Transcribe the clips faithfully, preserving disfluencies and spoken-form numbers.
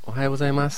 おはようございます。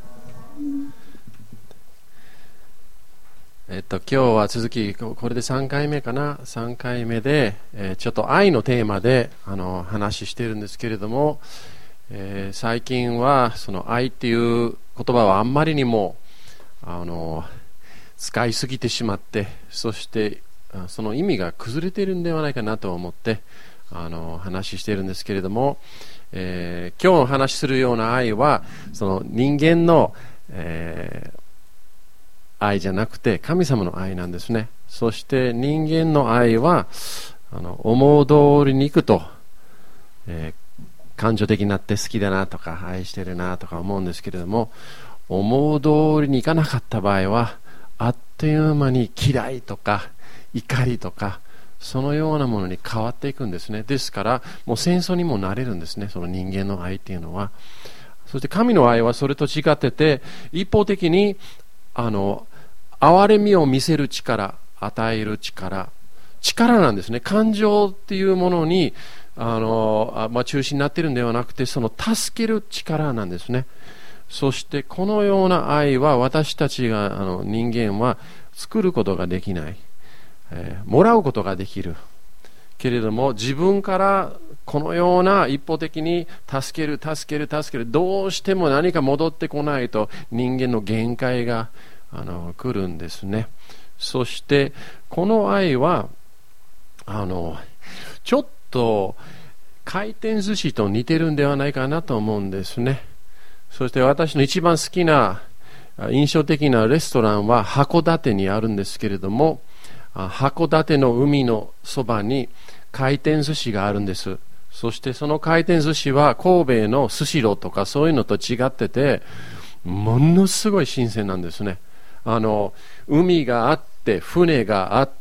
えっと今日は続きこれでさんかいめかなさんかいめで、えー、ちょっと愛のテーマであの話しているんですけれども、えー、最近はその愛っていう言葉はあんまりにもあの使いすぎてしまって、そしてその意味が崩れているんではないかなと思ってあの話しているんですけれども、えー、今日お話しするような愛はその人間の、えー、愛じゃなくて神様の愛なんですね。そして人間の愛はあの思う通りにいくと、えー、感情的になって好きだなとか愛してるなとか思うんですけれども、思う通りにいかなかった場合はあっという間に嫌いとか怒りとかそのようなものに変わっていくんですね。ですからもう戦争にもなれるんですね、その人間の愛っていうのは。そして神の愛はそれと違ってて、一方的にあの憐れみを見せる力、与える力力なんですね。感情っていうものにあのあ、まあ、中心になっているんではなくて、その助ける力なんですね。そしてこのような愛は私たちがあの人間は作ることができない、えー、もらうことができるけれども、自分からこのような一方的に助ける助ける助ける、どうしても何か戻ってこないと人間の限界があの来るんですね。そしてこの愛はあのちょっと回転寿司と似てるんではないかなと思うんですね。そして私の一番好きな印象的なレストランは函館にあるんですけれども、函館の海のそばに回転寿司があるんです。そしてその回転寿司は神戸のスシローとかそういうのと違ってて、ものすごい新鮮なんですね。あの海があって船があって、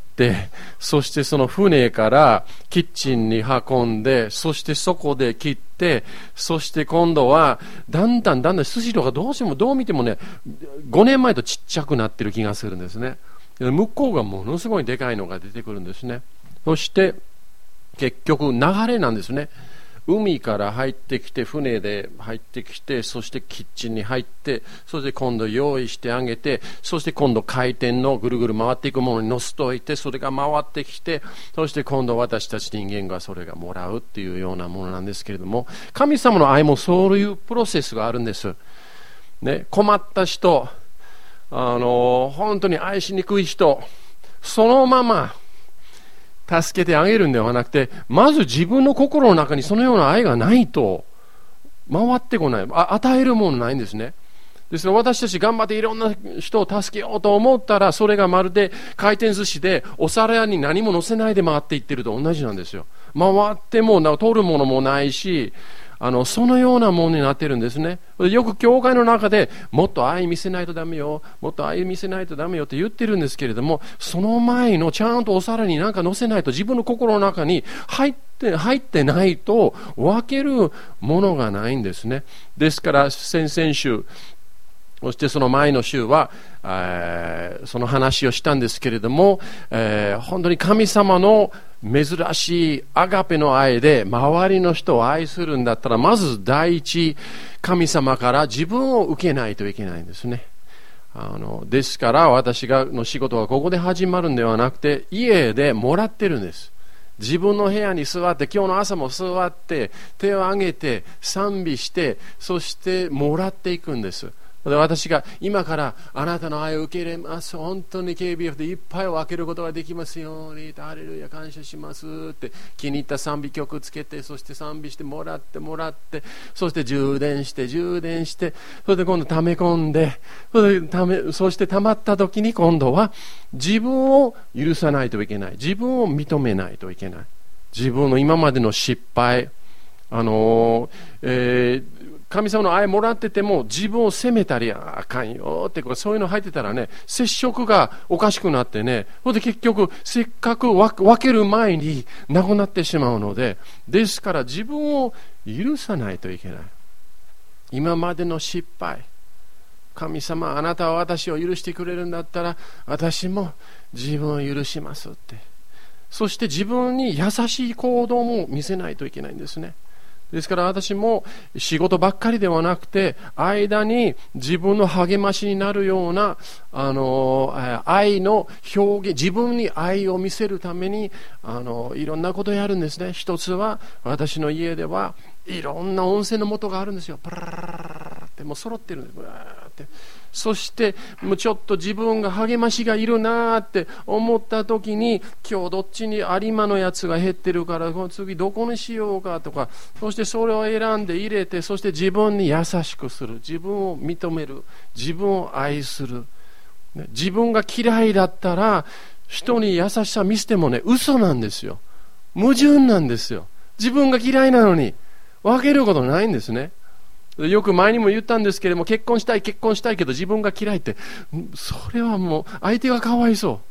そしてその船からキッチンに運んで、そしてそこで切って、そして今度はだんだんだんだんスシローがどうしてもどう見てもねごねんまえとちっちゃくなってる気がするんですね。向こうがものすごいでかいのが出てくるんですね。そして結局流れなんですね。海から入ってきて、船で入ってきて、そしてキッチンに入って、そして今度用意してあげて、そして今度回転のぐるぐる回っていくものに乗せといて、それが回ってきて、そして今度私たち人間がそれがもらうっていうようなものなんですけれども、神様の愛もそういうプロセスがあるんです、ね、困った人、あの本当に愛しにくい人、そのまま助けてあげるんではなくて、まず自分の心の中にそのような愛がないと回ってこない、あ与えるものないんですね。ですから私たち頑張っていろんな人を助けようと思ったら、それがまるで回転寿司でお皿に何も乗せないで回っていってると同じなんですよ。回っても取るものもないし、あのそのようなものになってるんですね。よく教会の中でもっと愛見せないとダメよ、もっと愛見せないとダメよって言ってるんですけれども、その前のちゃんとお皿に何か乗せないと、自分の心の中に入って入ってないと分けるものがないんですね。ですから先々週、そしてその前の週は、えー、その話をしたんですけれども、えー、本当に神様の珍しいアガペの愛で周りの人を愛するんだったら、まず第一、神様から自分を受けないといけないんですね。あのですから私がの仕事はここで始まるんではなくて、家でもらってるんです。自分の部屋に座って、今日の朝も座って手を挙げて賛美して、そしてもらっていくんです。私が今からあなたの愛を受け入れます、本当に ケービーエフ でいっぱいを分けることができますように、ハレルヤ感謝しますって気に入った賛美曲つけて、そして賛美してもらってもらって、そして充電して充電して、そして今度溜め込んで、そして溜め、そして溜まった時に今度は自分を許さないといけない、自分を認めないといけない、自分の今までの失敗、あのーえー神様の愛もらってても自分を責めたり、あかんよってそういうの入ってたらね、接触がおかしくなってね、それで結局せっかく分ける前になくなってしまうので、ですから自分を許さないといけない。今までの失敗、神様あなたは私を許してくれるんだったら私も自分を許しますって、そして自分に優しい行動も見せないといけないんですね。 ですから私も仕事ばっかりではなくて、間に自分の励ましになるような、あの、愛の表現、自分に愛を見せるために、あの、いろんなことをやるんですね。一つは、私の家ではいろんな温泉の素があるんですよ。パララララってもう揃ってるんです。ブワーって。そしてもうちょっと自分が励ましがいるなーって思った時に、今日どっちに有馬のやつが減ってるからこの次どこにしようかとか、そしてそれを選んで入れて、そして自分に優しくする、自分を認める、自分を愛する。自分が嫌いだったら人に優しさ見せてもね、嘘なんですよ。矛盾なんですよ。自分が嫌いなのに分けることないんですね。よく前にも言ったんですけれども、結婚したい結婚したいけど自分が嫌いって、それはもう相手がかわいそう。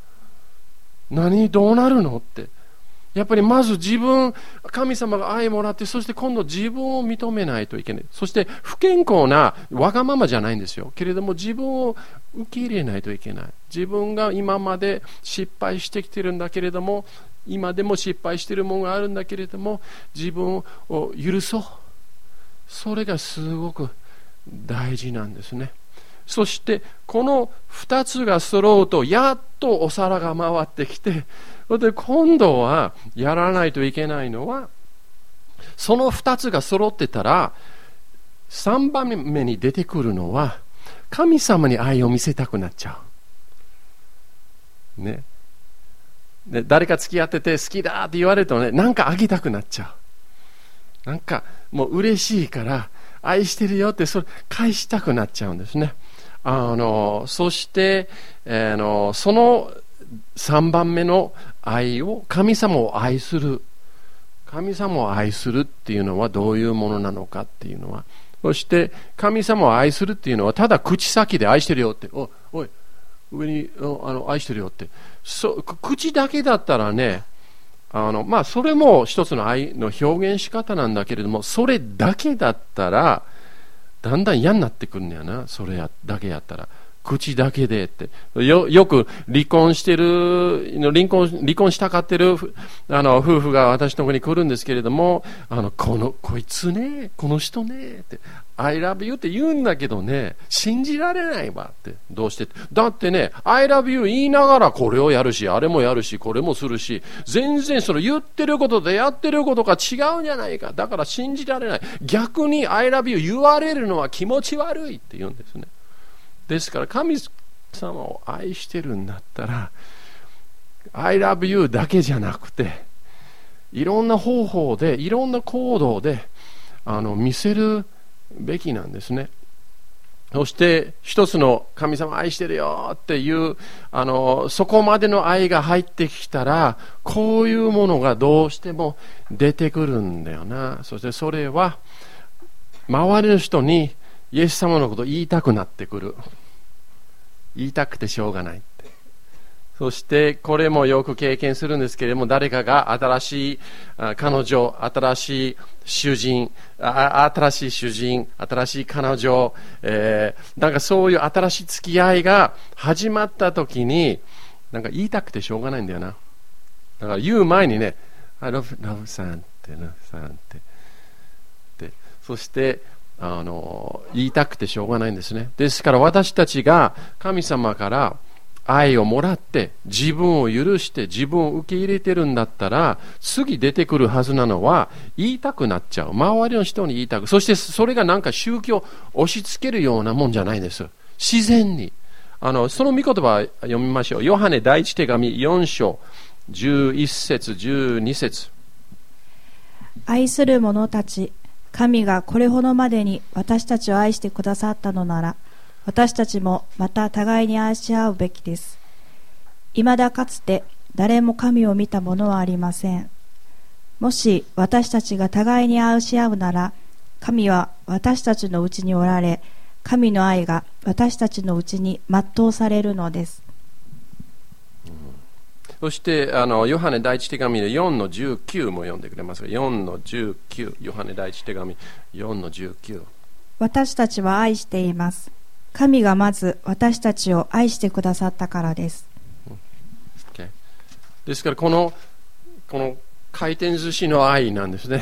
何どうなるのって。やっぱりまず自分、神様が愛もらって、そして今度自分を認めないといけない。そして不健康なわがままじゃないんですよ。けれども自分を受け入れないといけない。自分が今まで失敗してきてるんだけれども、今でも失敗しているものがあるんだけれども、自分を許そう。それがすごく大事なんですね。そしてこの二つが揃うと、やっとお皿が回ってきて、で今度はやらないといけないのは、その二つが揃ってたら三番目に出てくるのは、神様に愛を見せたくなっちゃうね。で誰か付き合ってて好きだって言われるとね、なんかあげたくなっちゃう。なんかもう嬉しいから愛してるよってそれ返したくなっちゃうんですね。あのそして、えー、のそのさんばんめの愛を、神様を愛する、神様を愛するっていうのはどういうものなのかっていうのは、そして神様を愛するっていうのはただ口先で愛してるよって、おおい上にあの愛してるよって、そ口だけだったらね、あのまあそれも一つの愛の表現仕方なんだけれども、それだけだったらだんだん嫌になってくるんだよな。それやだけやったら、口だけでって、よよく離婚してる離婚離婚したかってるあの夫婦が私のところに来るんですけれども、あのこのこいつね、この人ねって I love you って言うんだけどね、信じられないわって。どうして？だってね I love you 言いながらこれをやるし、あれもやるし、これもするし、全然その言ってることとやってることが違うんじゃないか。だから信じられない。逆に I love you 言われるのは気持ち悪いって言うんですね。ですから神様を愛してるんだったら I love you だけじゃなくて、いろんな方法でいろんな行動であの見せるべきなんですね。そして一つの神様愛してるよっていうあのそこまでの愛が入ってきたら、こういうものがどうしても出てくるんだよな。そしてそれは周りの人にイエス様のことを言いたくなってくる。言いたくてしょうがないって。そしてこれもよく経験するんですけれども、誰かが新しい彼女、新しい主人、新しい主人、新しい彼女、えー、なんかそういう新しい付き合いが始まった時に、なんか言いたくてしょうがないんだよな。だから言う前にね、I love, love さんって、love さんって。で、そしてあの言いたくてしょうがないんですね。ですから私たちが神様から愛をもらって自分を許して自分を受け入れてるんだったら、次出てくるはずなのは言いたくなっちゃう。周りの人に言いたく、そしてそれがなんか宗教を押し付けるようなもんじゃないです。自然にあのその御言葉を読みましょう。ヨハネ第一手紙よん章じゅういち節じゅうに節。 愛する者たち、神がこれほどまでに私たちを愛してくださったのなら、私たちもまた互いに愛し合うべきです。未だかつて誰も神を見た者はありません。もし私たちが互いに愛し合うなら、神は私たちのうちにおられ、神の愛が私たちのうちに全うされるのです。 そしてあのヨハネ第一手紙のよんのじゅうきゅうも読んでくれますが、よんのじゅうきゅう、ヨハネ第一手紙よんのじゅうきゅう。 私たちは愛しています。神がまず私たちを愛してくださったからです。 Okay. ですからこのこの回転寿司の愛なんですね。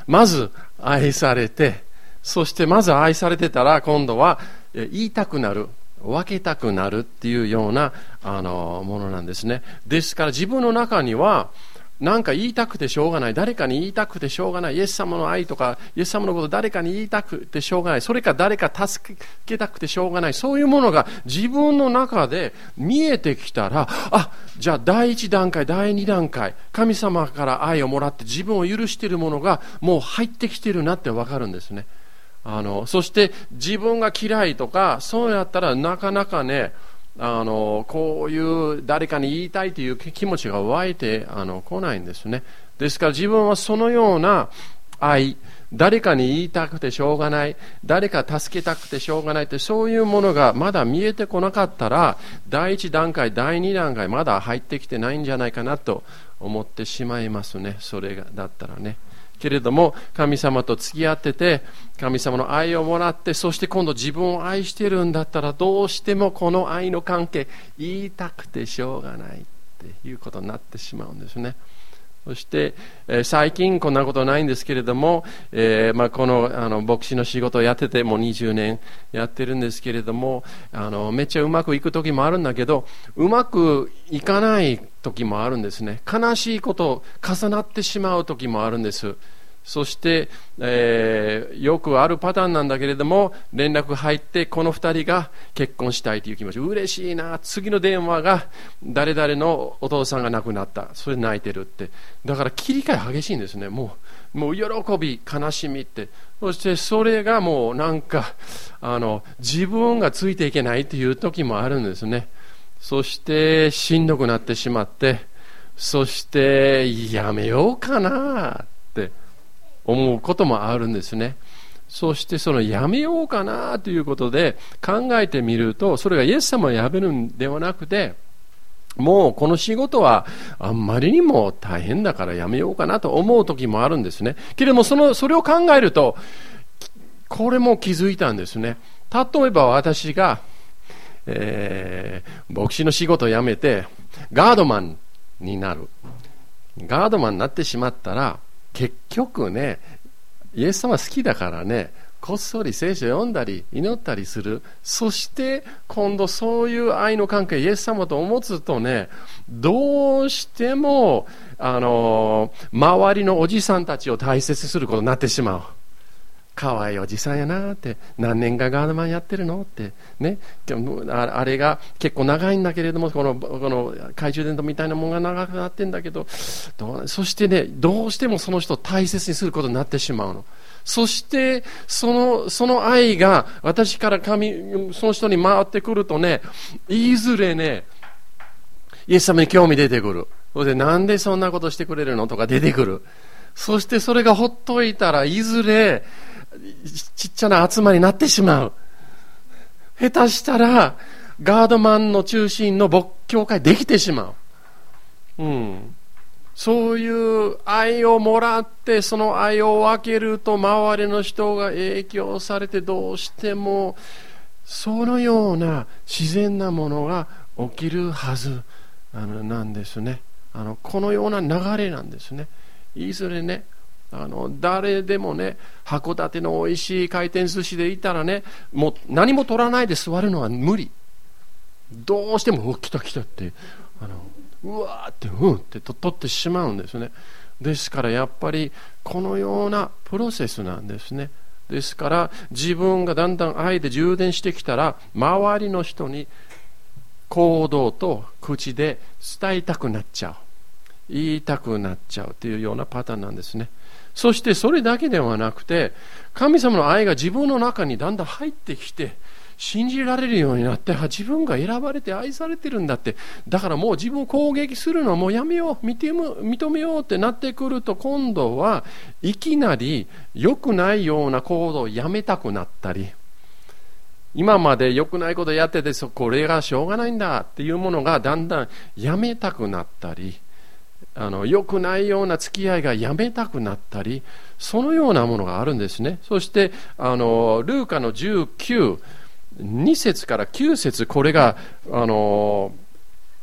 まず愛されて、そしてまず愛されてたら今度は言いたくなる、分けたくなるっていうようなあのものなんですね。ですから自分の中にはなんか言いたくてしょうがない、誰かに言いたくてしょうがない、イエス様の愛とかイエス様のことを誰かに言いたくてしょうがない、それか誰か助けたくてしょうがない、そういうものが自分の中で見えてきたら、あ、じゃあ第一段階第二段階、神様から愛をもらって自分を許しているものがもう入ってきているなって分かるんですね。あのそして自分が嫌いとかそうやったらなかなかね、あのこういう誰かに言いたいという気持ちが湧いてあの来ないんですね。ですから自分はそのような愛、誰かに言いたくてしょうがない、誰か助けたくてしょうがないって、そういうものがまだ見えてこなかったら、第一段階第二段階まだ入ってきてないんじゃないかなと思ってしまいますね。それがだったらね。けれども神様と付き合ってて、神様の愛をもらって、そして今度自分を愛してるんだったら、どうしてもこの愛の関係言いたくてしょうがないっていうことになってしまうんですね。そして、えー、最近こんなことないんですけれども、えーまあ、この、あの牧師の仕事をやっててもうにじゅうねんやってるんですけれども、あのめっちゃうまくいく時もあるんだけど、うまくいかない時もあるんですね。悲しいこと重なってしまう時もあるんです。そして、えー、よくあるパターンなんだけれども、連絡入ってこのふたりが結婚したいという気持ち、嬉しいな、次の電話が誰々のお父さんが亡くなった、それ泣いてるって。だから切り替え激しいんですね。もう、もう喜び悲しみって、そしてそれがもうなんかあの自分がついていけないという時もあるんですね。そしてしんどくなってしまって、そしてやめようかなって思うこともあるんですね。そしてそのやめようかなということで考えてみると、それがイエス様をやめるんではなくて、もうこの仕事はあんまりにも大変だからやめようかなと思う時もあるんですね。けれどもそのそれを考えると、これも気づいたんですね。例えば私が、えー、牧師の仕事を辞めてガードマンになる、ガードマンになってしまったら、結局ね、イエス様好きだからね、こっそり聖書を読んだり祈ったりする。そして今度そういう愛の関係イエス様と持つとね、どうしてもあの周りのおじさんたちを大切にすることになってしまう。かわいいおじさんやなって、何年かガードマンやってるのってね、あれが結構長いんだけれども、このこの懐中電灯みたいなものが長くなってんだけど、どうそしてね、どうしてもその人を大切にすることになってしまうの。そしてそのその愛が私から神その人に回ってくるとね、いずれね、イエス様に興味出てくる。それでなんでそんなことしてくれるのとか出てくる。そしてそれがほっといたら、いずれちっちゃな集まりになってしまう。下手したらガードマンの中心の牧教会できてしまう、うん、そういう愛をもらって、その愛を分けると周りの人が影響されて、どうしてもそのような自然なものが起きるはずあのなんですね。あのこのような流れなんですね。いずれね、あの誰でもね、函館のおいしい回転寿司でいたらね、もう何も取らないで座るのは無理。どうしてもうわ来た来たってあのうわーってうんってと取ってしまうんですね。ですからやっぱりこのようなプロセスなんですね。ですから自分がだんだん愛で充電してきたら、周りの人に行動と口で伝えたくなっちゃう、言いたくなっちゃうというようなパターンなんですね。そしてそれだけではなくて、神様の愛が自分の中にだんだん入ってきて、信じられるようになって、自分が選ばれて愛されてるんだって、だからもう自分を攻撃するのはもうやめよう、認めようってなってくると、今度はいきなり良くないような行動をやめたくなったり、今まで良くないことやってて、これがしょうがないんだっていうものがだんだんやめたくなったり、あの良くないような付き合いがやめたくなったり、そのようなものがあるんですね。そしてあのルーカのじゅうきゅう、に節からきゅう節、これがあの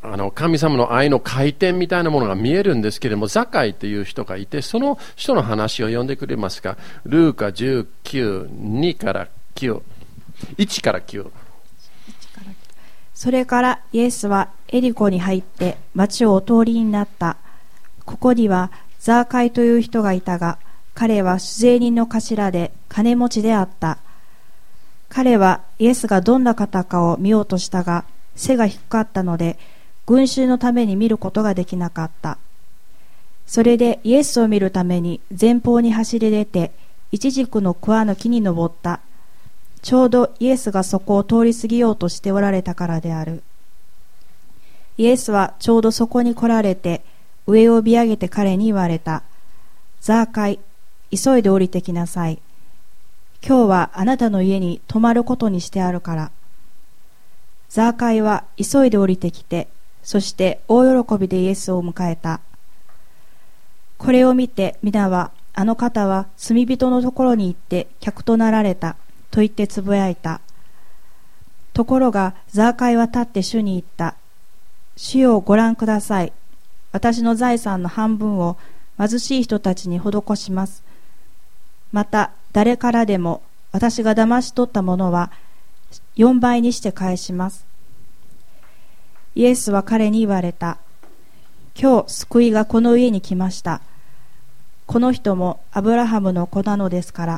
あの神様の愛の回転みたいなものが見えるんですけれども、ザカイという人がいて、その人の話を読んでくれますか。ルーカじゅうきゅう、にからきゅう、いちからきゅう。 それからイエスはエリコに入って町をお通りになった。ここにはザーカイという人がいたが、彼は酒税人の頭で金持ちであった。彼はイエスがどんな方かを見ようとしたが、背が低かったので群衆のために見ることができなかった。それでイエスを見るために前方に走り出て、イチジクの桑の木に登った。ちょうどイエスがそこを通り過ぎようとしておられたからである。イエスはちょうどそこに来られて、上を見上げて彼に言われた。ザーカイ、急いで降りてきなさい。今日はあなたの家に泊まることにしてあるから。ザーカイは急いで降りてきて、そして大喜びでイエスを迎えた。これを見て皆は、あの方は罪人のところに行って客となられたと言ってつぶやいた。ところがザーカイは立って主に言った。主よ、ご覧ください。私の財産の半分を貧しい人たちに施します。また誰からでも私が騙し取ったものはよんばいにして返します。イエスは彼に言われた。今日救いがこの家に来ました。この人もアブラハムの子なのですから。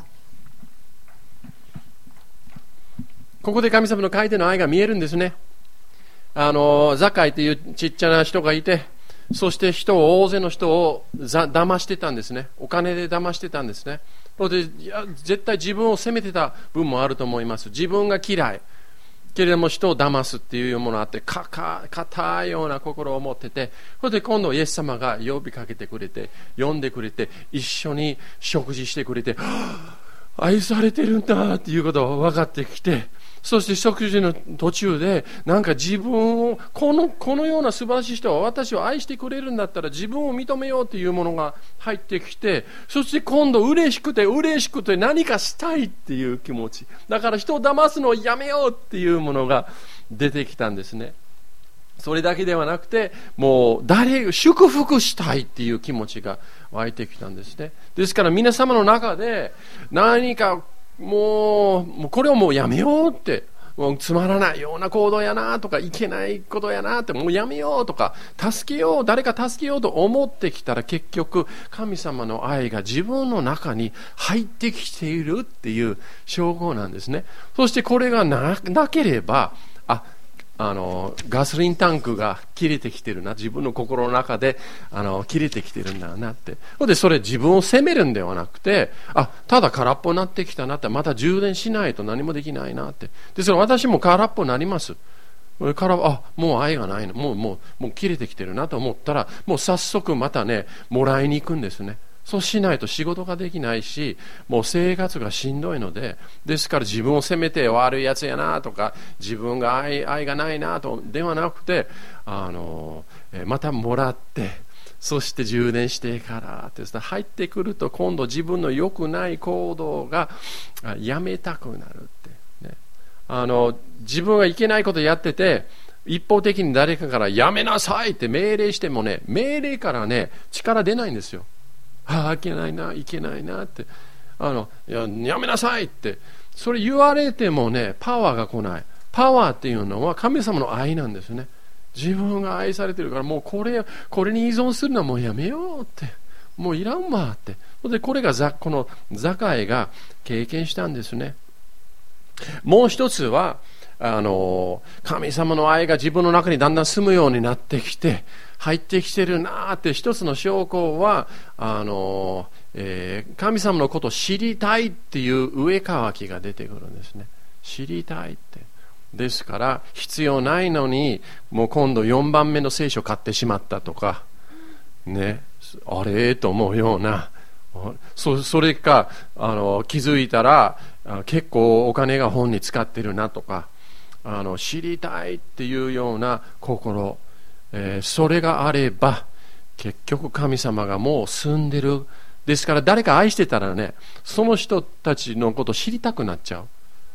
ここで神様の書いての愛が見えるんですね。あのザカイというちっちゃな人がいて、そして人を大勢の人をざ騙してたんですね。お金で騙してたんですね。でいや絶対自分を責めてた分もあると思います。自分が嫌いけれども人を騙すっていうものがあって、かか硬いような心を持ってて、それで今度イエス様が呼びかけてくれて、呼んでくれて、一緒に食事してくれて、はあ、愛されてるんだっていうことが分かってきて、そして食事の途中でなんか自分をこの、このような素晴らしい人は私を愛してくれるんだったら自分を認めようというものが入ってきて、そして今度嬉しくて嬉しくて何かしたいっていう気持ち、だから人を騙すのをやめようっていうものが出てきたんですね。それだけではなくて、もう誰祝福したいっていう気持ちが湧いてきたんですね。ですから皆様の中で何かもう、もうこれをもうやめようって、もうつまらないような行動やなとか、いけないことやなって、もうやめようとか、助けよう、誰か助けようと思ってきたら、結局神様の愛が自分の中に入ってきているっていう証拠なんですね。そしてこれが な, なければ、ああのガソリンタンクが切れてきてるな、自分の心の中であの切れてきてるんだなって。でそれ自分を責めるんではなくて、あただ空っぽになってきたなって、また充電しないと何もできないなって。でそれ私も空っぽになります。からあもう愛がないの、もうもうもう切れてきてるなと思ったら、もう早速またねもらいに行くんですね。そうしないと仕事ができないし、もう生活がしんどいので、ですから自分を責めて悪いやつやなとか、自分が 愛, 愛がないなとではなくて、あのまたもらって、そして充電してからって入ってくると、今度自分の良くない行動がやめたくなるって、ね、あの自分がいけないことやってて、一方的に誰かからやめなさいって命令してもね、命令からね力出ないんですよ。ああいけないないけないなって、あの や, やめなさいってそれ言われてもねパワーが来ない。パワーっていうのは神様の愛なんですね。自分が愛されてるから、もうこれこれに依存するのはもうやめようって、もういらんわって。でこれがザこのザカイが経験したんですね。もう一つはあの神様の愛が自分の中にだんだん住むようになってきて、入ってきてるなって一つの証拠は、あの、えー、神様のことを知りたいっていう上渇きが出てくるんですね。知りたいって。ですから必要ないのにもう今度よんばんめの聖書買ってしまったとかね、あれと思うような、 そ, それかあの気づいたら結構お金が本に使ってるなとか、あの知りたいっていうような心、えー、それがあれば結局神様がもう住んでる。ですから誰か愛してたらね、その人たちのことを知りたくなっちゃう。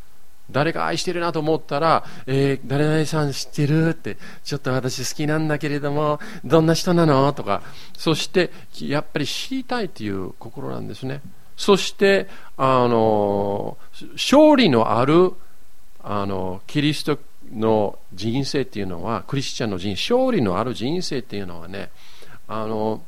誰か愛してるなと思ったら、えー、誰々さん知ってるって、ちょっと私好きなんだけれども、どんな人なのとか、そしてやっぱり知りたいという心なんですね。そしてあの勝利のあるあのキリストの人生っていうのは、クリスチャンの人生、勝利のある人生っていうのはね、あの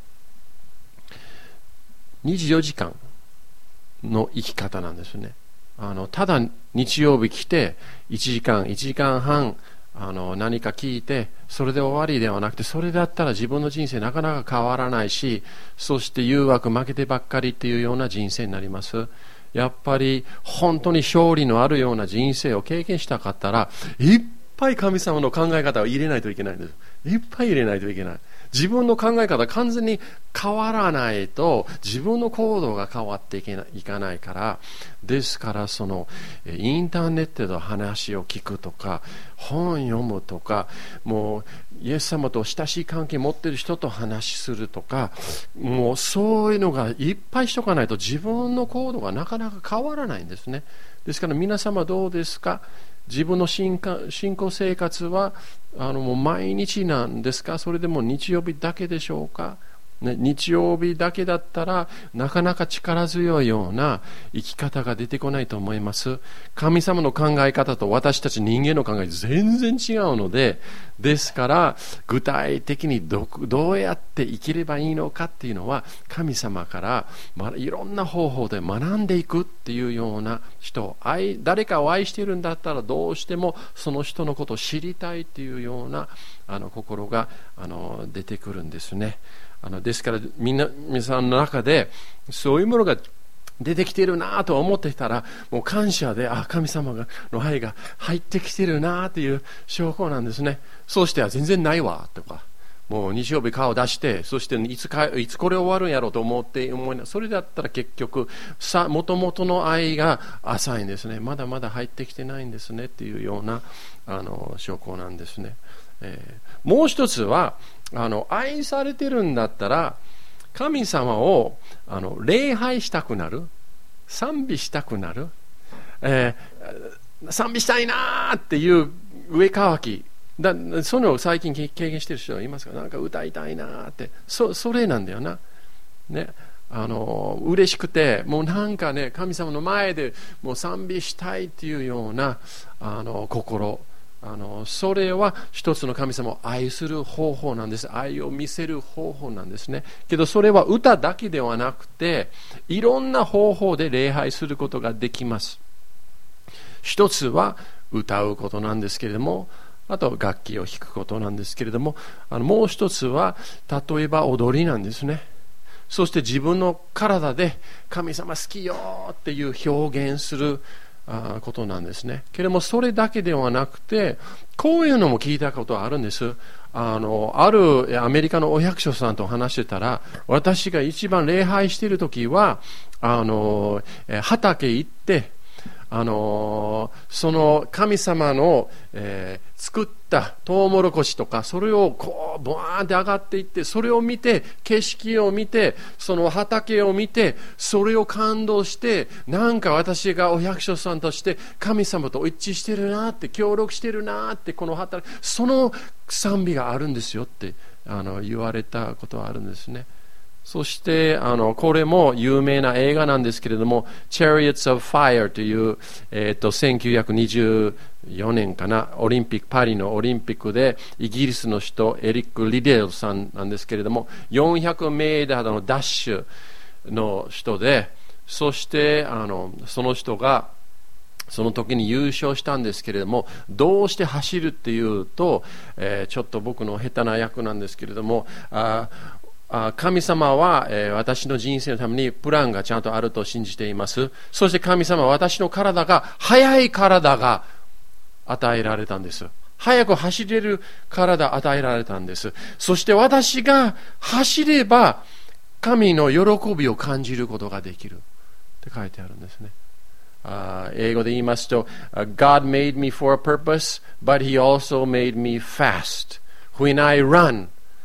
にじゅうよじかんの生き方なんですね。あのただ日曜日来ていちじかんいちじかんはんあの何か聞いてそれで終わりではなくて、それだったら自分の人生なかなか変わらないし、そして誘惑負けてばっかりっていうような人生になります。やっぱり本当に勝利のあるような人生を経験したかったら、いっぱい神様の考え方を入れないといけないんです。いっぱい入れないといけない。自分の考え方完全に変わらないと自分の行動が変わっていけない、いかないから。ですからそのインターネットで話を聞くとか本読むとか、もうイエス様と親しい関係を持っている人と話するとか、もうそういうのがいっぱいしとかないと自分の行動がなかなか変わらないんですね。ですから皆様どうですか？自分の信仰生活はあのもう毎日なんですか？それでも日曜日だけでしょうか？ね、日曜日だけだったらなかなか力強いような生き方が出てこないと思います。神様の考え方と私たち人間の考え全然違うので、ですから具体的に ど, どうやって生きればいいのかっていうのは神様から、ま、いろんな方法で学んでいくっていうような人、愛誰かを愛しているんだったらどうしてもその人のことを知りたいっていうようなあの心があの出てくるんですね。あのですからみんな皆さんの中でそういうものが出てきているなと思っていたら、もう感謝で、あ、神様の愛が入ってきているなという証拠なんですね。そうしては全然ないわとか、もう日曜日顔を出して、そしていつかいつこれ終わるんやろうと思って思いな、それだったら結局さ元々の愛が浅いんですね。まだまだ入ってきてないんですねっていうようなあの証拠なんですね。えー、もう一つはあの愛されてるんだったら神様をあの礼拝したくなる、賛美したくなる、えー、賛美したいなっていう上乾きだ、その最近経験してる人はいますか？なんか歌いたいなって、そ, それなんだよな、ね、あの嬉しくてもうなんかね神様の前でもう賛美したいっていうようなあの心、あのそれは一つの神様を愛する方法なんです。愛を見せる方法なんですね。けどそれは歌だけではなくていろんな方法で礼拝することができます。一つは歌うことなんですけれども、あと楽器を弾くことなんですけれども、あのもう一つは例えば踊りなんですね。そして自分の体で神様好きよっていう表現することなんですね。けれどもそれだけではなくて、こういうのも聞いたことがあるんです。あのあるアメリカのお役所さんと話してたら、私が一番礼拝している時はあの畑行ってあのその神様の、えー、作ったトウモロコシとか、それをこうボワーンって上がっていって、それを見て、景色を見て、その畑を見て、それを感動して、なんか私がお役所さんとして神様と一致してるなって、協力してるなって、この畑、その賛美があるんですよってあの言われたことはあるんですね。そしてあのこれも有名な映画なんですけれども、 Chariots of Fire という、えー、とせんきゅうひゃくにじゅうよねんかな、オリンピックパリのオリンピックでイギリスの人エリック・リデルさんなんですけれども、よんひゃくメーターのダッシュの人で、そしてあのその人がその時に優勝したんですけれども、どうして走るっていうと、えー、ちょっと僕の下手な役なんですけれども、あ神様は、えー、私の人生のためにプランがちゃんとあると信じています。そして神様は私の体が速い体が与えられたんです。早く走れる体与えられたんです。そして私が走れば神の喜びを感じることができるって書いてあるんですね。Uh, 英語で言いますと、God made me for a purpose, but He also made me fast. When I run,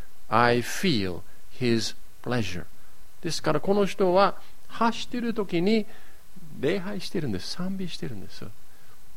I feel His pleasure. ですからこの人は走っている時に礼拝しているんです。賛美しているんです。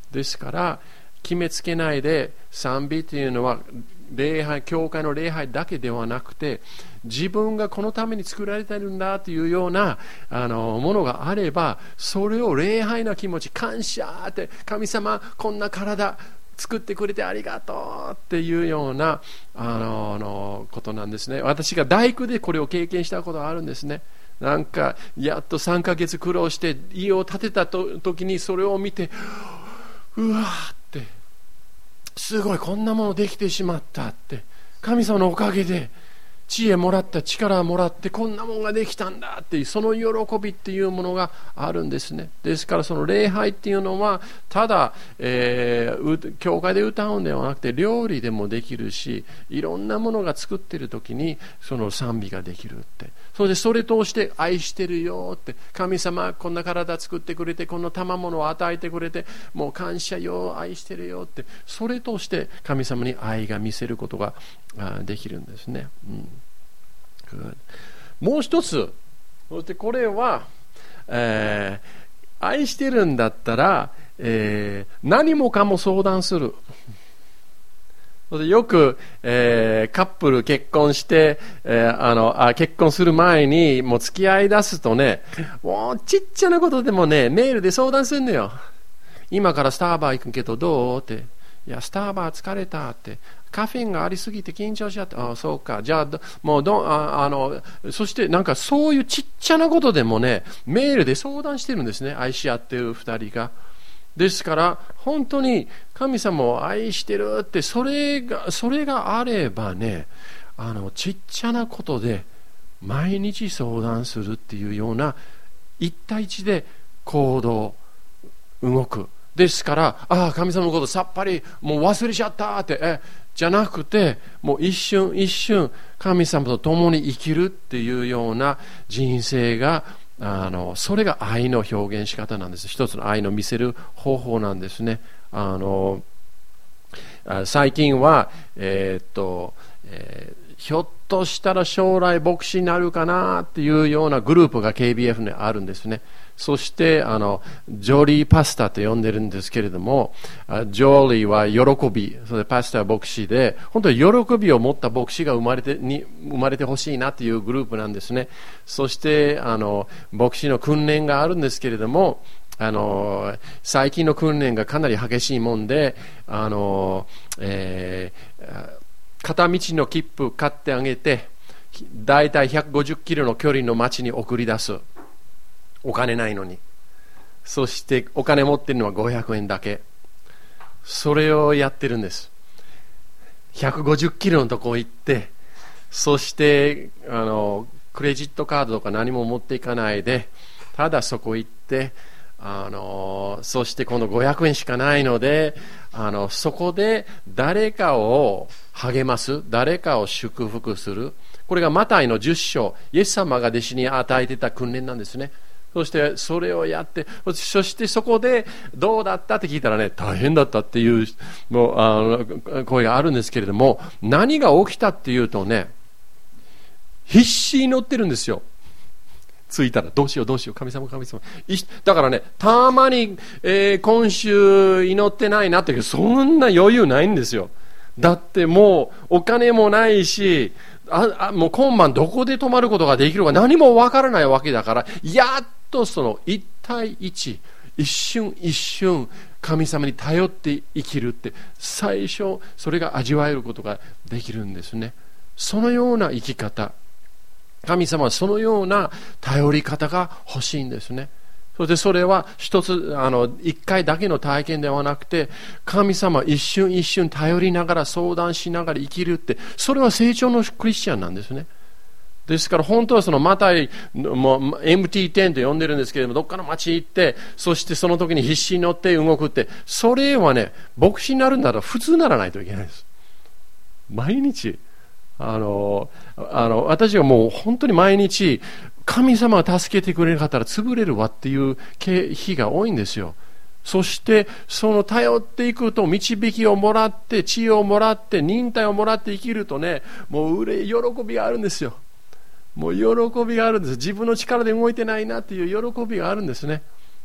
ですから決めつけないで、賛美というのは礼拝、教会の礼拝だけではなくて、自分がこのために作られているんだというようなあのものがあれば、それを礼拝な気持ち、感謝って、神様こんな体作ってくれてありがとうっていうようなあのあのことなんですね。私が大工でこれを経験したことがあるんですね。なんかやっとさんかげつ苦労して家を建てたと時にそれを見て、うわーって、すごいこんなものできてしまったって、神様のおかげで知恵もらった、力もらってこんなものができたんだっていう、その喜びっていうものがあるんですね。ですからその礼拝っていうのはただ、えー、教会で歌うんではなくて、料理でもできるし、いろんなものが作っている時にその賛美ができるって、それでそれ通して愛してるよって、神様こんな体作ってくれて、この賜物を与えてくれて、もう感謝よ、愛してるよって、それとして神様に愛が見せることができるんですね。うん、もう一つ、そしてこれは、えー、愛してるんだったら、えー、何もかも相談する。よく、えー、カップル結婚して、えー、あのあ結婚する前にもう付き合い出すとね、もうちっちゃなことでもね、メールで相談するのよ。今からスターバー行くけどどうって、いやスターバー疲れたって、カフェインがありすぎて緊張しちゃった。ああそうか、じゃあもうどああのそしてなんかそういうちっちゃなことでもね、メールで相談してるんですね、愛し合っている二人が。ですから本当に神様を愛してるって、それがそれがあればね、あのちっちゃなことで毎日相談するっていうような一対一で行動動く。ですから、ああ神様のことさっぱりもう忘れちゃったってえじゃなくて、もう一瞬一瞬神様と共に生きるっていうような人生が、あのそれが愛の表現仕方なんです。一つの愛の見せる方法なんですね。あの最近は、えーっとえー、ひょっとしたら将来牧師になるかなっていうようなグループが ケービーエフ にあるんですね。そしてあのジョリーパスタと呼んでるんですけれども、ジョリーは喜び、それでパスタは牧師で、本当に喜びを持った牧師が生まれてに生まれてほしいなというグループなんですね。そしてあの牧師の訓練があるんですけれども、あの最近の訓練がかなり激しいもんで、あの、えー、片道の切符買ってあげて、だいたいひゃくごじゅっキロの距離の町に送り出す。お金ないのに。そしてお金持ってるのはごひゃくえんだけ。それをやってるんです。ひゃくごじゅっキロのとこ行って、そしてあのクレジットカードとか何も持っていかないで、ただそこ行って、あのそしてこのごひゃくえんしかないので、あのそこで誰かを励ます、誰かを祝福する。これがマタイのじゅっ章、イエス様が弟子に与えてた訓練なんですね。そしてそれをやって、そしてそこでどうだったって聞いたらね、大変だったっていうもうあの声があるんですけれども、何が起きたっていうとね、必死に乗ってるんですよ。着いたらどうしようどうしよう、神様神様。だからね、たまに、えー、今週祈ってないなって言うけど、そんな余裕ないんですよ。だってもうお金もないし、ああもう今晩どこで泊まることができるか何もわからないわけだから、やっとその一対一、一瞬一瞬神様に頼って生きるって、最初それが味わえることができるんですね。そのような生き方、神様はそのような頼り方が欲しいんですね。そしてそれは一つ、あの一回だけの体験ではなくて、神様一瞬一瞬頼りながら相談しながら生きるって、それは成長のクリスチャンなんですね。ですから本当はそのマタイも エムティーテン と呼んでるんですけれども、どっかの町行って、そしてその時に必死に乗って動くって、それはね、牧師になるんだら普通ならないといけないです。毎日あのあの私はもう本当に毎日、神様が助けてくれなかったら潰れるわっていう日が多いんですよ。そしてその頼っていくと、導きをもらって、知恵をもらって、忍耐をもらって生きるとね、もう喜びがあるんですよ。もう喜びがあるんです。自分の力で動いてないなっていう喜びがあるんですね。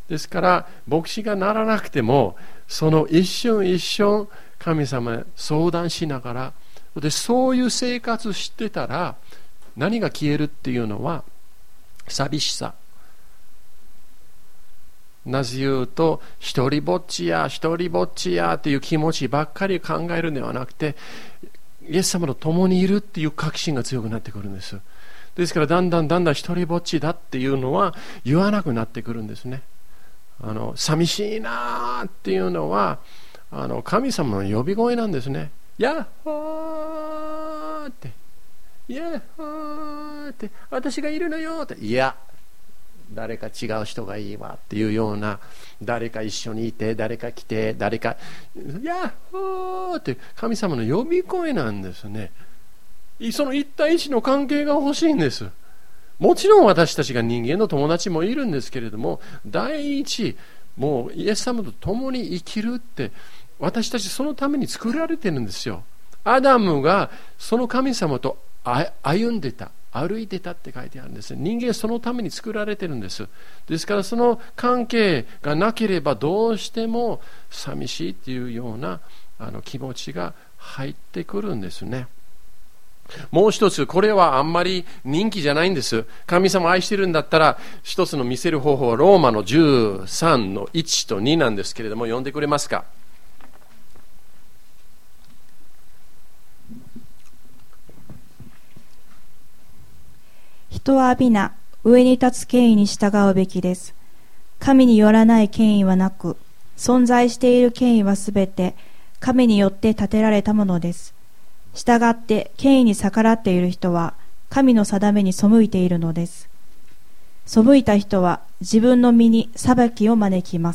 ですから牧師がならなくても、その一瞬一瞬神様に相談しながら、でそういう生活してたら何が消えるっていうのは寂しさ。なぜ言うと、一人ぼっちや一人ぼっちやっていう気持ちばっかり考えるのではなくて、イエス様と共にいるっていう確信が強くなってくるんです。ですからだんだんだんだん一人ぼっちだっていうのは言わなくなってくるんですね。あの寂しいなっていうのはあの神様の呼び声なんですね。ヤッホーって、ヤッホーって、私がいるのよって、いや誰か違う人がいいわっていうような、誰か一緒にいて、誰か来て、誰かヤッホーって神様の呼び声なんですね。その一対一の関係が欲しいんです。もちろん私たちが人間の友達もいるんですけれども、第一もうイエス様と共に生きるって、私たちそのために作られてるんですよ。アダムがその神様と歩んでた、歩いてたって書いてあるんです。人間そのために作られてるんです。ですからその関係がなければどうしても寂しいっていうようなあの気持ちが入ってくるんですね。もう一つ、これはあんまり人気じゃないんです。神様を愛してるんだったら、一つの見せる方法はローマのじゅうさんのいちとになんですけれども、読んでくれますか。 人は皆上に立つ権威に従うべきです。神によらない権威はなく、存在している権威はすべて神によって立てられたものです。したがって権威に逆らっている人は神の定めに背いているのです。背いた人は自分の身に裁きを招きます。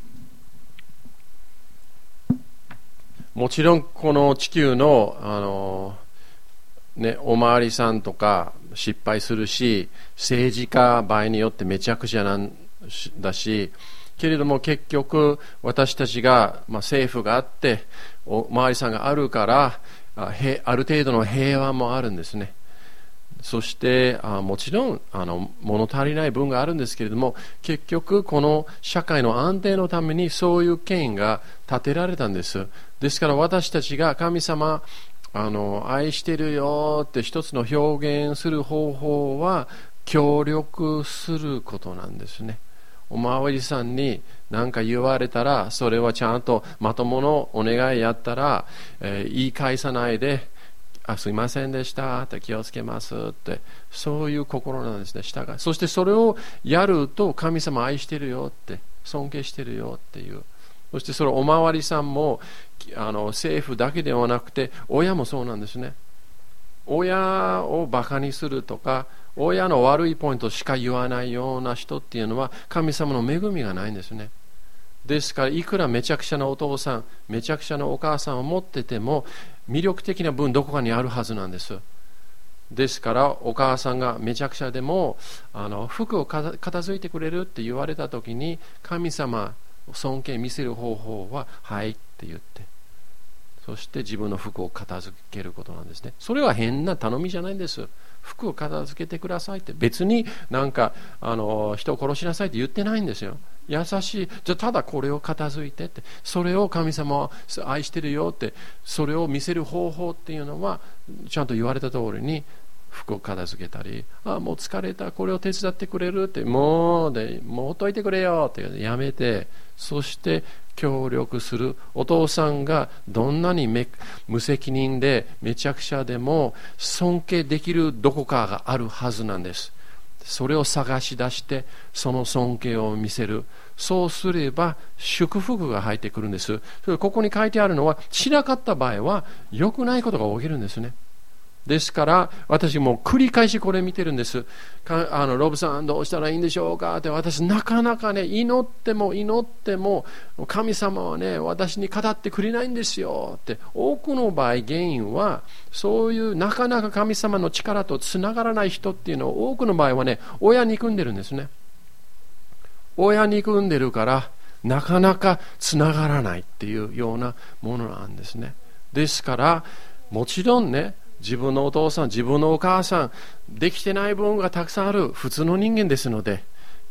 もちろんこの地球の、あの、ね、おまわりさんとか失敗するし、政治家場合によってめちゃくちゃなんだし、けれども結局私たちが、まあ、政府があっておまわりさんがあるからある程度の平和もあるんですね。そしてあもちろんあの物足りない分があるんですけれども、結局この社会の安定のためにそういう権威が立てられたんです。ですから私たちが神様あの愛してるよって一つの表現する方法は協力することなんですね。おまわりさんに何か言われたら、それはちゃんとまとものお願いやったら、えー、言い返さないで、あ、すいませんでしたって気をつけますって、そういう心なんですね。従い。そしてそれをやると神様愛してるよって、尊敬してるよっていう。そしてそれおまわりさんもあの政府だけではなくて親もそうなんですね。親をバカにするとか、親の悪いポイントしか言わないような人っていうのは神様の恵みがないんですね。ですからいくらめちゃくちゃなお父さん、めちゃくちゃなお母さんを持ってても魅力的な分どこかにあるはずなんです。ですからお母さんがめちゃくちゃでもあの服を片付いてくれるって言われた時に、神様尊敬見せる方法ははいって言って、そして自分の服を片付けることなんですね。それは変な頼みじゃないんです。服を片付けてくださいって、別になんかあの人を殺しなさいって言ってないんですよ。優しい、じゃあただこれを片付いてって、それを神様は愛してるよって、それを見せる方法っていうのはちゃんと言われた通りに服を片付けたり、あもう疲れた、これを手伝ってくれるって、もうでもうほっといてくれよってやめて、そして協力する。お父さんがどんなにめ無責任でめちゃくちゃでも尊敬できるどこかがあるはずなんです。それを探し出してその尊敬を見せる。そうすれば祝福が入ってくるんです。ここに書いてあるのは、しなかった場合は良くないことが起きるんですね。ですから私も繰り返しこれ見てるんです。かあのロブさんどうしたらいいんでしょうかって、私なかなかね、祈っても祈っても神様はね私に語ってくれないんですよって。多くの場合原因はそういうなかなか神様の力とつながらない人っていうのを多くの場合はね、親憎んでるんですね。親憎んでるからなかなかつながらないっていうようなものなんですね。ですからもちろんね、自分のお父さん、自分のお母さん、できてない部分がたくさんある普通の人間ですので、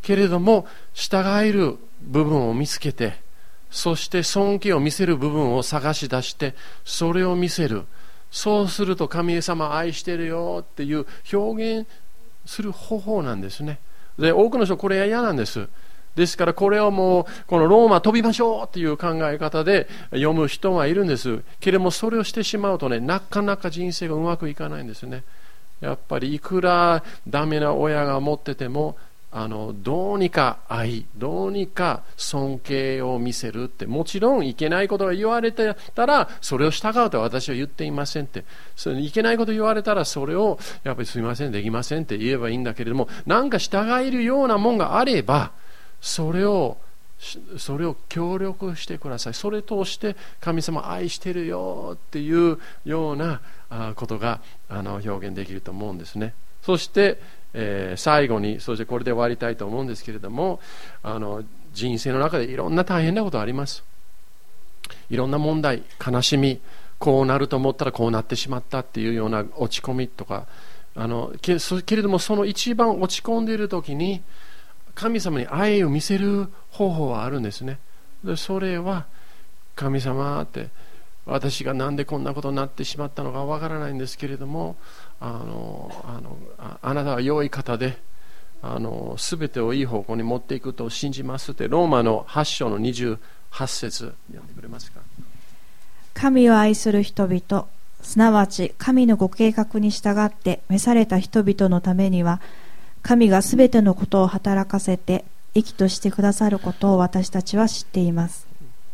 けれども従える部分を見つけて、そして尊敬を見せる部分を探し出してそれを見せる。そうすると神様愛してるよっていう表現する方法なんですね。で、多くの人これは嫌なんです。ですからこれをもうこのローマ飛びましょうっていう考え方で読む人がいるんですけれども、それをしてしまうとね、なかなか人生がうまくいかないんですね。やっぱりいくらダメな親が持ってても、あのどうにか愛、どうにか尊敬を見せるって、もちろんいけないことが言われてたらそれを従うと私は言っていませんって、それいけないこと言われたらそれをやっぱりすみませんできませんって言えばいいんだけれども、なんか従えるようなもんがあればそれをそれを協力してください。それを通して神様愛してるよっていうようなことがあの表現できると思うんですね。そしてえー、最後に、そしてこれで終わりたいと思うんですけれども、あの人生の中でいろんな大変なことがあります。いろんな問題、悲しみ、こうなると思ったらこうなってしまったっていうような落ち込みとか、あの け, けれどもその一番落ち込んでいる時に神様に愛を見せる方法はあるんですね。でそれは神様って、私がなんでこんなことになってしまったのかわからないんですけれども、あのあの あ, あなたは良い方で、あの全てをいい方向に持っていくと信じますって、ローマのはち章のにじゅうはち節読んでくれますか。 神を愛する人々、すなわち神のご計画に従って召された人々のためには、神がすべてのことを働かせて益としてくださることを私たちは知っています、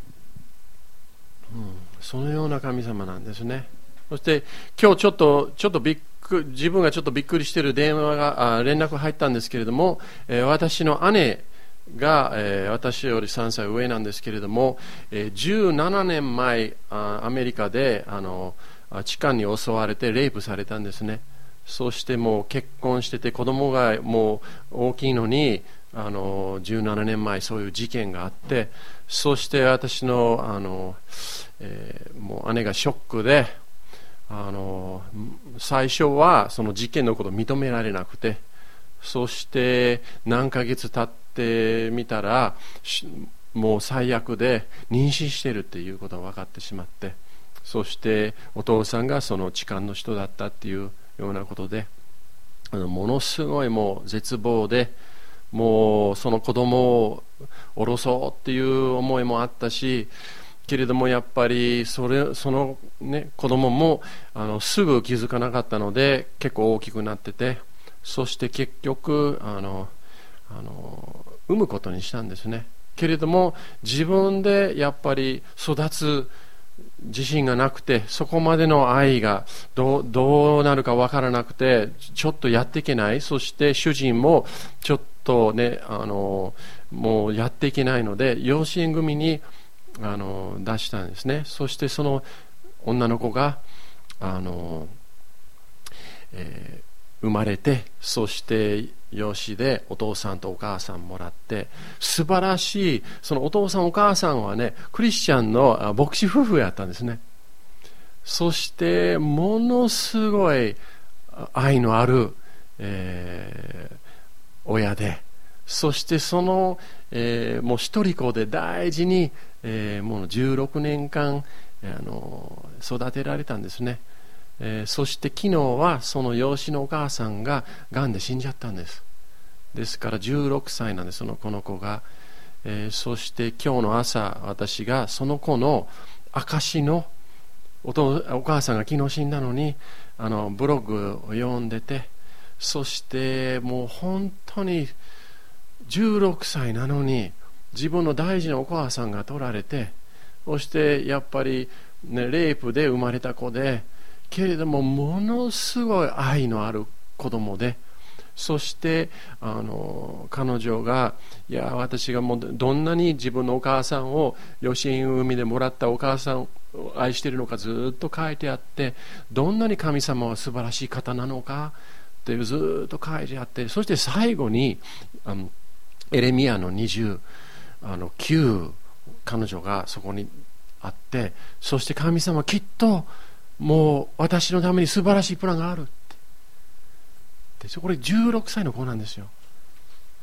うん、そのような神様なんですね。そして今日ちょっとちょっとびっく自分がちょっとびっくりしている電話があ連絡入ったんですけれども、えー、私の姉が、えー、私よりさんさい上なんですけれども、えー、じゅうななねんまえあアメリカであの痴漢に襲われてレイプされたんですね。そしてもう結婚してて子供がもう大きいのに、あのじゅうななねんまえそういう事件があって、そして私の、あの、えー、もう姉がショックで、あの最初はその事件のことを認められなくて、そして何ヶ月経ってみたらもう最悪で妊娠しているっていうことが分かってしまって、そしてお父さんがその痴漢の人だったっていうようなことで、あのものすごいもう絶望で、もうその子供を下ろそうっていう思いもあったし、けれどもやっぱりそれその、ね、子供もあのすぐ気づかなかったので結構大きくなってて、そして結局あのあの産むことにしたんですね。けれども自分でやっぱり育つ自信がなくて、そこまでの愛がどう、どうなるか分からなくてちょっとやっていけない。そして主人もちょっとね、あのもうやっていけないので養子縁組にあの出したんですね。そしてその女の子があの、えー、生まれて、そして養子でお父さんとお母さんもらって、素晴らしい、そのお父さんお母さんはねクリスチャンの牧師夫婦やったんですね。そしてものすごい愛のある、えー、親で、そしてその、えー、もう一人子で大事に、えー、もうじゅうろくねんかんあの育てられたんですね。えー、そして昨日はその養子のお母さんががんで死んじゃったんです。ですからじゅうろくさいなんです、そのこの子が。えー、そして今日の朝私がその子の証の お, 父お母さんが昨日死んだのにあのブログを読んでて、そしてもう本当にじゅうろくさいなのに自分の大事なお母さんが取られて、そしてやっぱり、ね、レイプで生まれた子で、けれどもものすごい愛のある子供で、そしてあの彼女が、いや私がもうどんなに自分のお母さんを養子縁組でもらったお母さんを愛しているのかずっと書いてあって、どんなに神様は素晴らしい方なのかってずっと書いてあって、そして最後にあのエレミヤのにじゅうきゅう彼女がそこにあって、そして神様きっともう私のために素晴らしいプランがあるって。でこれじゅうろくさいの子なんですよ。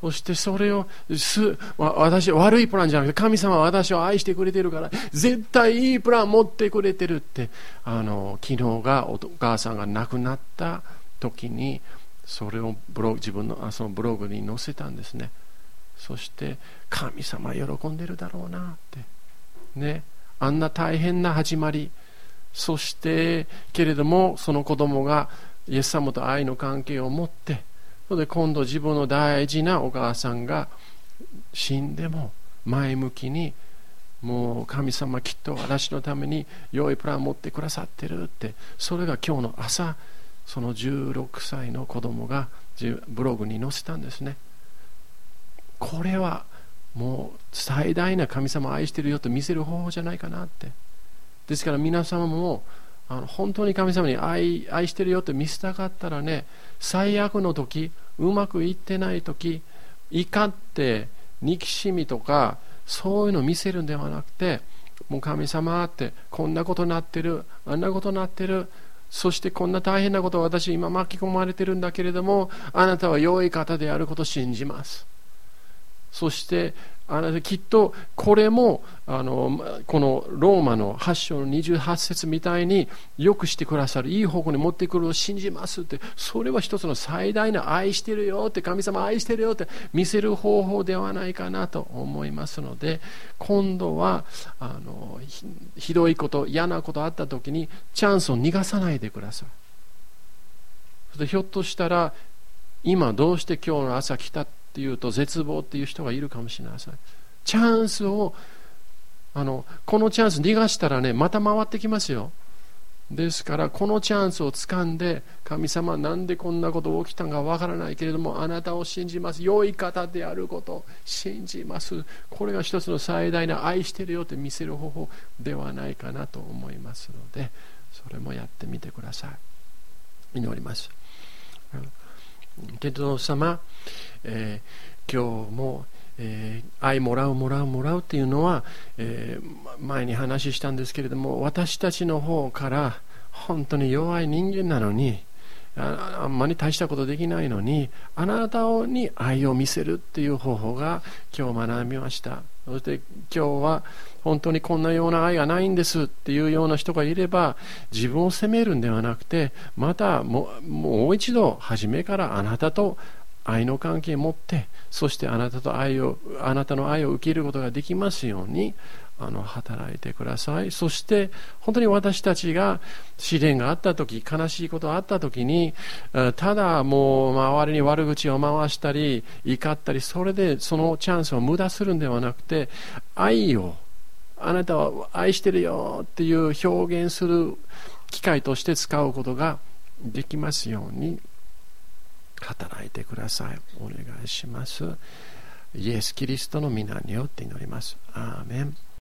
そしてそれをす私悪いプランじゃなくて、神様は私を愛してくれてるから絶対いいプラン持ってくれてるって、あの昨日がお母さんが亡くなった時にそれをブログ自分のそのブログに載せたんですね。そして神様は喜んでるだろうなってね、あんな大変な始まり、そしてけれどもその子供がイエス様と愛の関係を持って、それで今度自分の大事なお母さんが死んでも前向きに、もう神様きっと私のために良いプラン持ってくださってるって、それが今日の朝そのじゅうろくさいの子供がブログに載せたんですね。これはもう最大な神様を愛してるよと見せる方法じゃないかなって。ですから皆様もあの本当に神様に 愛, 愛してるよって見せたかったらね、最悪の時、うまくいってない時、怒って憎しみとかそういうのを見せるんではなくて、もう神様ってこんなことになってる、あんなことになってる、そしてこんな大変なことを私今巻き込まれてるんだけれども、あなたは良い方であることを信じます。そしてあなたきっとこれもあのこのローマのはち章のにじゅうはち節みたいによくしてくださる、いい方向に持ってくるを信じますって、それは一つの最大な愛してるよって、神様愛してるよって見せる方法ではないかなと思いますので、今度はあの ひ, ひどいこと嫌なことあった時にチャンスを逃がさないでください。そしてひょっとしたら今どうして今日の朝来たっていうと絶望っていう人がいるかもしれません。チャンスをあのこのチャンス逃がしたらね、また回ってきますよ。ですからこのチャンスを掴んで、神様なんでこんなこと起きたのかわからないけれどもあなたを信じます、良い方であることを信じます、これが一つの最大な愛してるよって見せる方法ではないかなと思いますので、それもやってみてください。祈ります。天父の様、えー、今日も、えー、愛もらうもらうもらうっていうのは、えー、前に話したんですけれども、私たちの方から本当に弱い人間なのに、 あ, あんまり大したことできないのにあなたに愛を見せるっていう方法が今日学びました。そして今日は本当にこんなような愛がないんですっていうような人がいれば、自分を責めるんではなくて、またも う, もう一度初めからあなたと愛の関係を持って、そしてあなたと愛をあなたの愛を受けることができますようにあの働いてください。そして本当に私たちが試練があった時、悲しいことがあった時に、ただもう周りに悪口を回したり怒ったり、それでそのチャンスを無駄するんではなくて、愛をあなたは愛してるよっていう表現する機会として使うことができますように働いてください。お願いします。イエス・キリストの皆によって祈ります。アーメン。